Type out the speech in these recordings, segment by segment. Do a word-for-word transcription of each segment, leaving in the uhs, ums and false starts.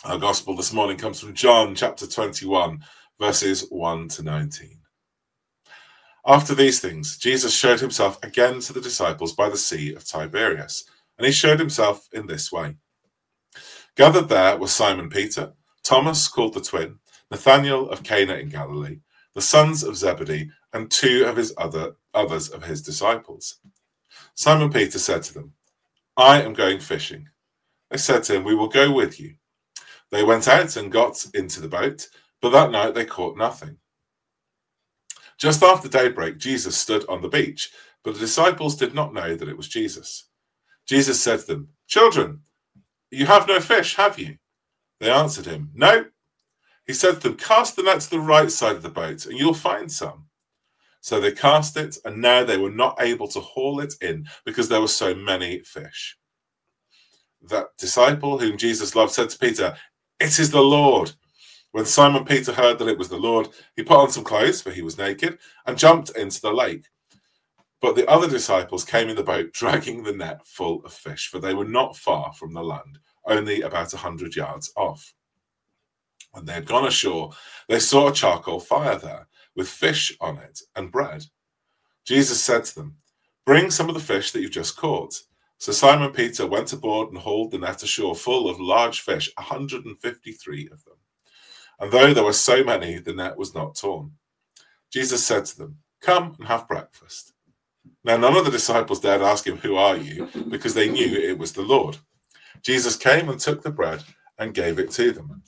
Our gospel this morning comes from John chapter twenty-one, verses one to nineteen. After these things, Jesus showed himself again to the disciples by the Sea of Tiberias, and he showed himself in this way. Gathered there were Simon Peter, Thomas called the twin, Nathanael of Cana in Galilee, the sons of Zebedee, and two of his other others of his disciples. Simon Peter said to them, "I am going fishing." They said to him, "We will go with you." They went out and got into the boat, but that night they caught nothing. Just after daybreak, Jesus stood on the beach, but the disciples did not know that it was Jesus. Jesus said to them, "Children, you have no fish, have you?" They answered him, "No." He said to them, "Cast the net to the right side of the boat, and you'll find some." So they cast it, and now they were not able to haul it in because there were so many fish. That disciple whom Jesus loved said to Peter, "It is the Lord." When Simon Peter heard that it was the Lord, he put on some clothes, for he was naked, and jumped into the lake. But the other disciples came in the boat, dragging the net full of fish, for they were not far from the land, only about a hundred yards off. When they had gone ashore, they saw a charcoal fire there, with fish on it and bread. Jesus said to them, "Bring some of the fish that you've just caught." So Simon Peter went aboard and hauled the net ashore full of large fish, one hundred fifty-three of them. And though there were so many, the net was not torn. Jesus said to them, "Come and have breakfast." Now none of the disciples dared ask him, "Who are you?" because they knew it was the Lord. Jesus came and took the bread and gave it to them,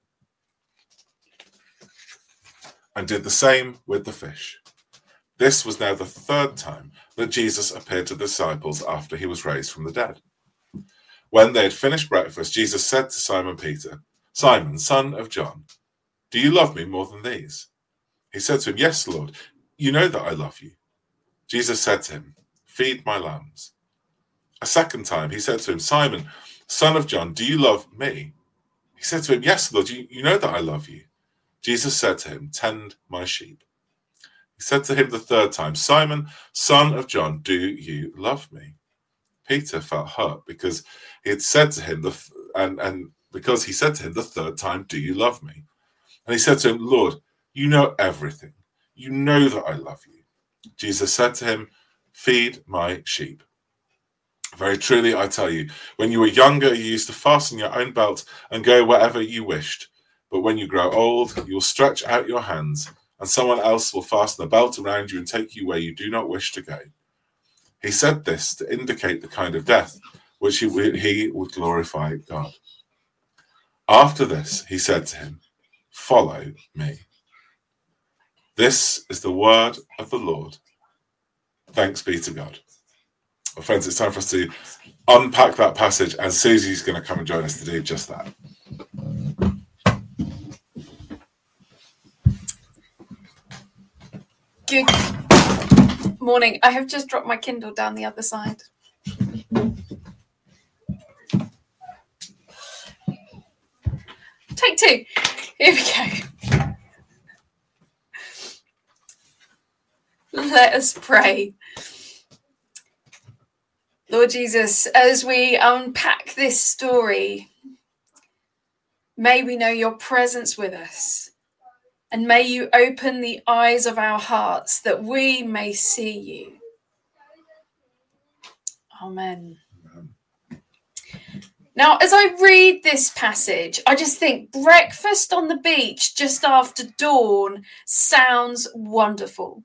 and did the same with the fish. This was now the third time that Jesus appeared to the disciples after he was raised from the dead. When they had finished breakfast, Jesus said to Simon Peter, "Simon, son of John, do you love me more than these?" He said to him, "Yes, Lord, you know that I love you." Jesus said to him, "Feed my lambs." A second time he said to him, "Simon, son of John, do you love me?" He said to him, "Yes, Lord, you, you know that I love you." Jesus said to him, "Tend my sheep." He said to him the third time, "Simon, son of John, do you love me?" Peter felt hurt because he had said to him, the th- and, and because he said to him the third time, "Do you love me?" And he said to him, "Lord, you know everything. You know that I love you." Jesus said to him, "Feed my sheep. Very truly, I tell you, when you were younger, you used to fasten your own belt and go wherever you wished. But when you grow old, you will stretch out your hands, and someone else will fasten a belt around you and take you where you do not wish to go." He said this to indicate the kind of death which he, he would glorify God. After this, he said to him, "Follow me." This is the word of the Lord. Thanks be to God. Well, friends, it's time for us to unpack that passage, and Susie's going to come and join us to do just that. Good morning. I have just dropped my Kindle down the other side. Take two. Here we go. Let us pray. Lord Jesus, as we unpack this story, may we know your presence with us. And may you open the eyes of our hearts that we may see you. Amen. Now, as I read this passage, I just think breakfast on the beach just after dawn sounds wonderful.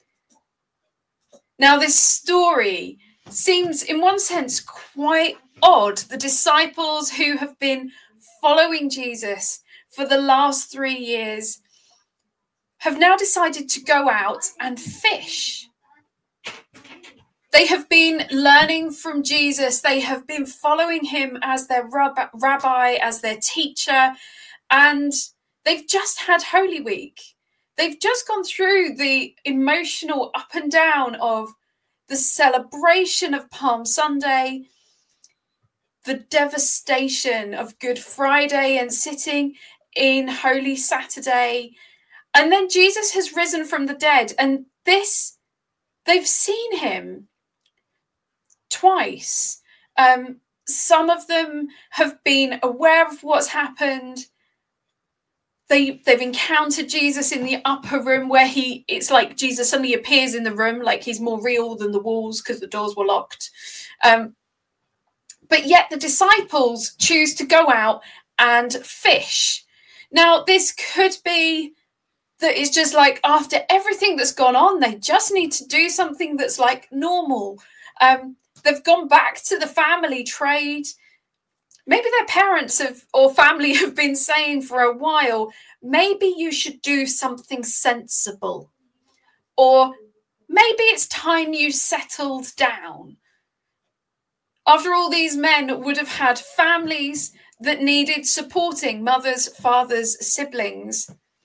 Now, this story seems, in one sense, quite odd. The disciples who have been following Jesus for the last three years have now decided to go out and fish. They have been learning from Jesus. They have been following him as their rabbi, as their teacher, and they've just had Holy Week. They've just gone through the emotional up and down of the celebration of Palm Sunday, the devastation of Good Friday and sitting in Holy Saturday. And then Jesus has risen from the dead, and this, they've seen him twice. Um, some of them have been aware of what's happened. They, they've encountered Jesus in the upper room where he, it's like Jesus suddenly appears in the room, like he's more real than the walls because the doors were locked. Um, but yet the disciples choose to go out and fish. Now, this could be that it's just like after everything that's gone on, they just need to do something that's like normal. Um, they've gone back to the family trade. Maybe their parents have or family have been saying for a while, maybe you should do something sensible. Or maybe it's time you settled down. After all, these men would have had families that needed supporting, mothers, fathers, siblings.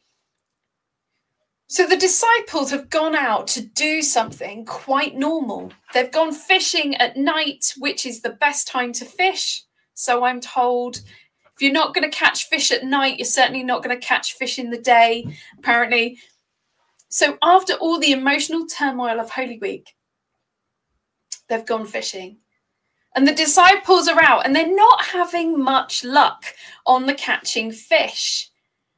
So the disciples have gone out to do something quite normal. They've gone fishing at night, which is the best time to fish. So I'm told, if you're not going to catch fish at night, you're certainly not going to catch fish in the day, apparently. So after all the emotional turmoil of Holy Week, they've gone fishing. And the disciples are out and they're not having much luck on the catching fish.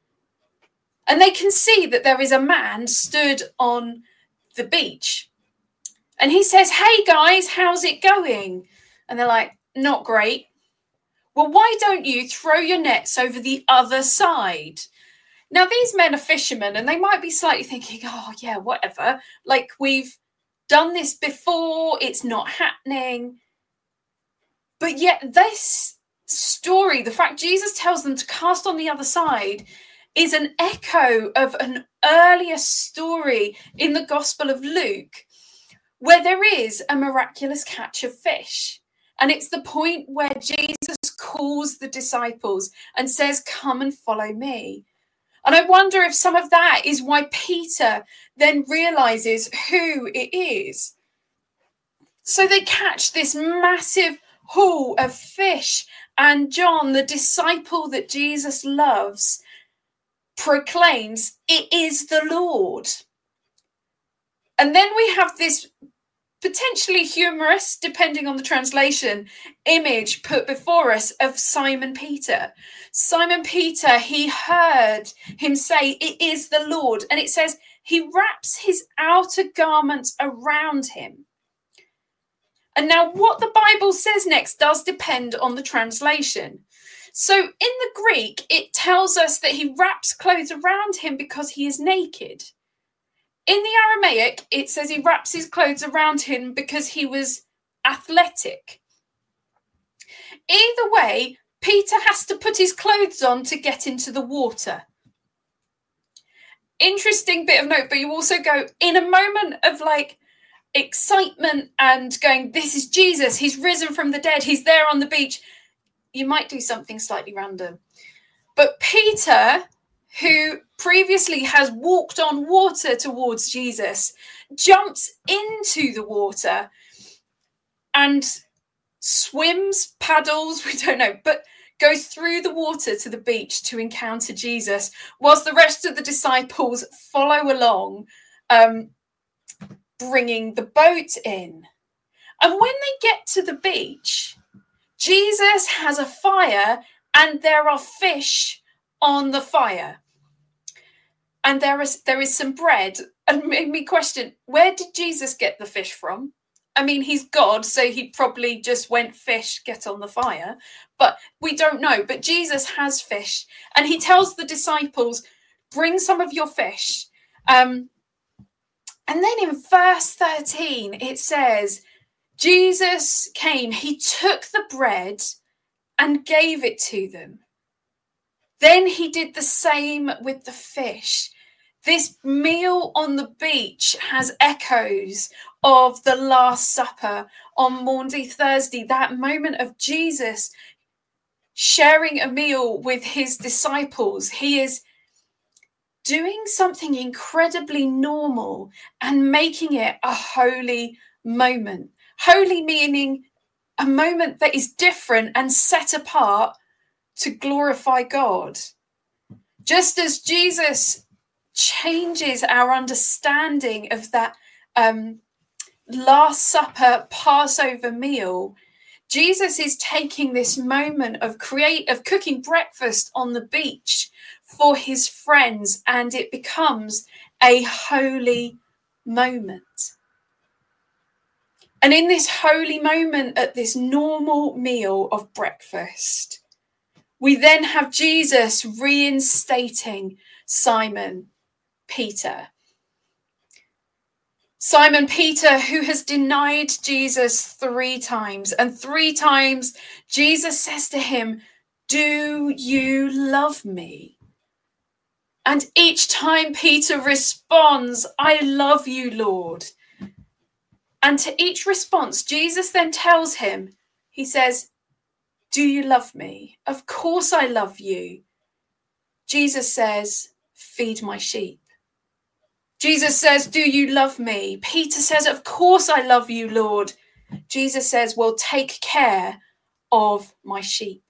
And they can see that there is a man stood on the beach. And he says, hey guys, how's it going? And they're like, not great. Well, why don't you throw your nets over the other side? Now, these men are fishermen and they might be slightly thinking, oh, yeah, whatever. Like, we've done this before. It's not happening. But yet this story, the fact Jesus tells them to cast on the other side, is an echo of an earlier story in the Gospel of Luke, where there is a miraculous catch of fish. And it's the point where Jesus calls the disciples and says, come and follow me. And I wonder if some of that is why Peter then realizes who it is. So they catch this massive haul of fish, and John, the disciple that Jesus loves, proclaims, it is the Lord. And then we have this potentially humorous, depending on the translation, image put before us of Simon Peter. Simon Peter, he heard him say, it is the Lord. And it says he wraps his outer garments around him. And now what the Bible says next does depend on the translation. So in the Greek, it tells us that he wraps clothes around him because he is naked. In the Aramaic, it says he wraps his clothes around him because he was athletic. Either way, Peter has to put his clothes on to get into the water. Interesting bit of note, but you also go, in a moment of like excitement and going, this is Jesus, he's risen from the dead, he's there on the beach, you might do something slightly random. But Peter, who previously has walked on water towards Jesus, jumps into the water and swims, paddles, we don't know, but goes through the water to the beach to encounter Jesus, whilst the rest of the disciples follow along, um, bringing the boat in. And when they get to the beach, Jesus has a fire and there are fish on the fire. And there is there is some bread. And made me question, where did Jesus get the fish from? I mean, he's God, so he probably just went, fish, get on the fire. But we don't know. But Jesus has fish. And he tells the disciples, bring some of your fish. Um, and then in verse thirteen, it says, Jesus came, he took the bread and gave it to them. Then he did the same with the fish. This meal on the beach has echoes of the Last Supper on Maundy Thursday, that moment of Jesus sharing a meal with his disciples. He is doing something incredibly normal and making it a holy moment. Holy meaning a moment that is different and set apart to glorify God. Just as Jesus changes our understanding of that um, Last Supper Passover meal, Jesus is taking this moment of create of cooking breakfast on the beach for his friends, and it becomes a holy moment. And in this holy moment, at this normal meal of breakfast, we then have Jesus reinstating Simon Peter. Simon Peter, who has denied Jesus three times, and three times Jesus says to him, "Do you love me?" And each time Peter responds, "I love you, Lord." And to each response, Jesus then tells him, he says, "Do you love me?" "Of course I love you." Jesus says, "Feed my sheep." Jesus says, "Do you love me?" Peter says, "Of course I love you, Lord." Jesus says, "Well, take care of my sheep."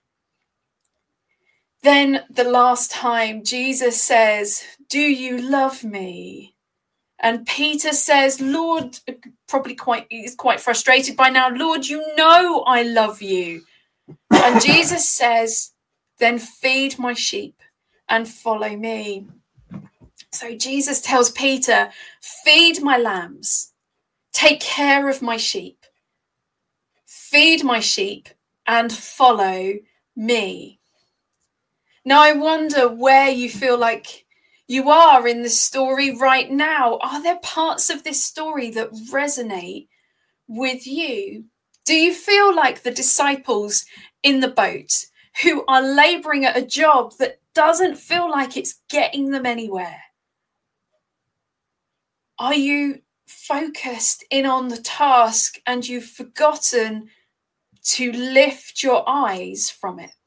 Then the last time Jesus says, "Do you love me?" And Peter says, "Lord," probably quite, he's quite frustrated by now, "Lord, you know I love you." And Jesus says, "Then feed my sheep and follow me." So Jesus tells Peter, "Feed my lambs, take care of my sheep, feed my sheep and follow me." Now, I wonder where you feel like you are in the story right now. Are there parts of this story that resonate with you? Do you feel like the disciples in the boat who are laboring at a job that doesn't feel like it's getting them anywhere? Are you focused in on the task and you've forgotten to lift your eyes from it?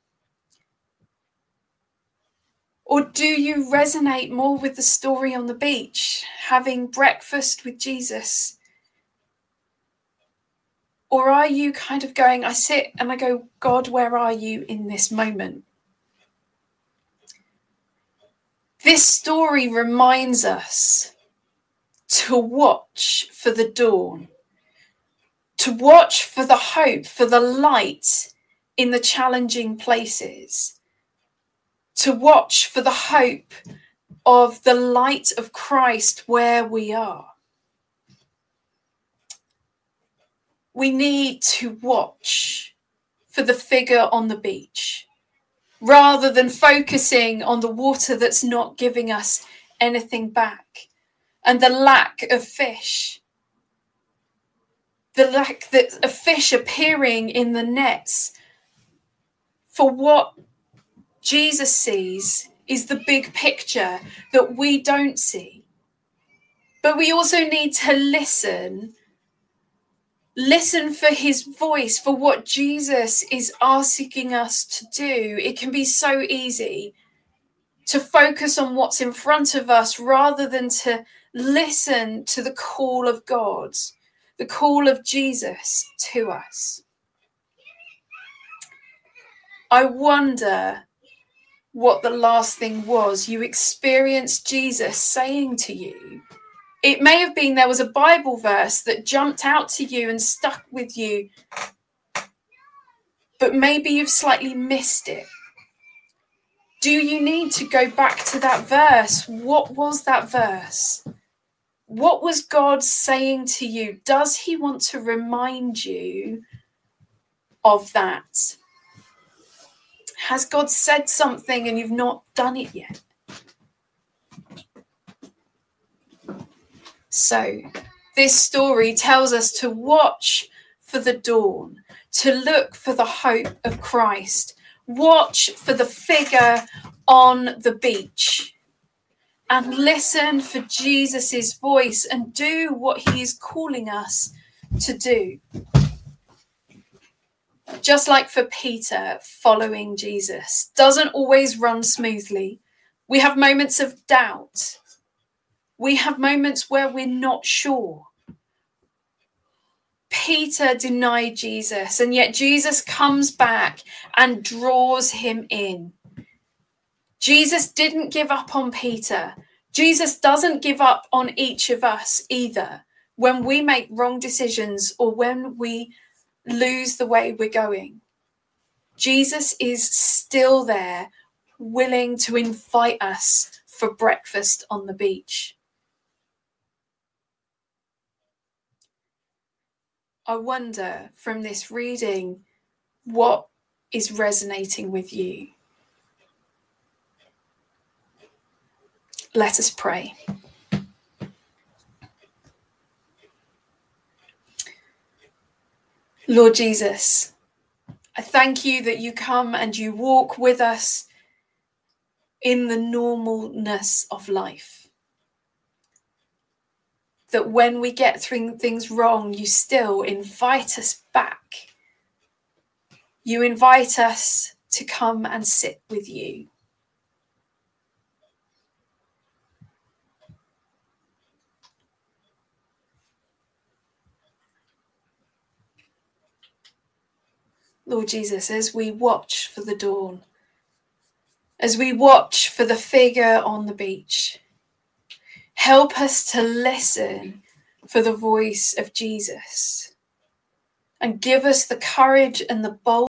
Or do you resonate more with the story on the beach, having breakfast with Jesus? Or are you kind of going, I sit and I go, "God, where are you in this moment?" This story reminds us to watch for the dawn, to watch for the hope, for the light in the challenging places, to watch for the hope of the light of Christ where we are. We need to watch for the figure on the beach, rather than focusing on the water that's not giving us anything back, and the lack of fish, the lack that of fish appearing in the nets. For what Jesus sees is the big picture that we don't see. But we also need to listen, listen for his voice, for what Jesus is asking us to do. It can be so easy to focus on what's in front of us rather than to listen to the call of God, the call of Jesus to us. I wonder what the last thing was you experienced Jesus saying to you. It may have been there was a Bible verse that jumped out to you and stuck with you, but maybe you've slightly missed it. Do you need to go back to that verse? What was that verse? What was God saying to you? Does he want to remind you of that? Has God said something and you've not done it yet? So, this story tells us to watch for the dawn, to look for the hope of Christ, watch for the figure on the beach, and listen for Jesus's voice and do what he is calling us to do. Just like for Peter, following Jesus doesn't always run smoothly. We have moments of doubt. We have moments where we're not sure. Peter denied Jesus, and yet Jesus comes back and draws him in. Jesus didn't give up on Peter. Jesus doesn't give up on each of us either when we make wrong decisions or when we lose the way we're going. Jesus is still there, willing to invite us for breakfast on the beach. I wonder from this reading, what is resonating with you? Let us pray. Lord Jesus, I thank you that you come and you walk with us in the normalness of life. That when we get things wrong, you still invite us back. You invite us to come and sit with you. Lord Jesus, as we watch for the dawn, as we watch for the figure on the beach, help us to listen for the voice of Jesus and give us the courage and the boldness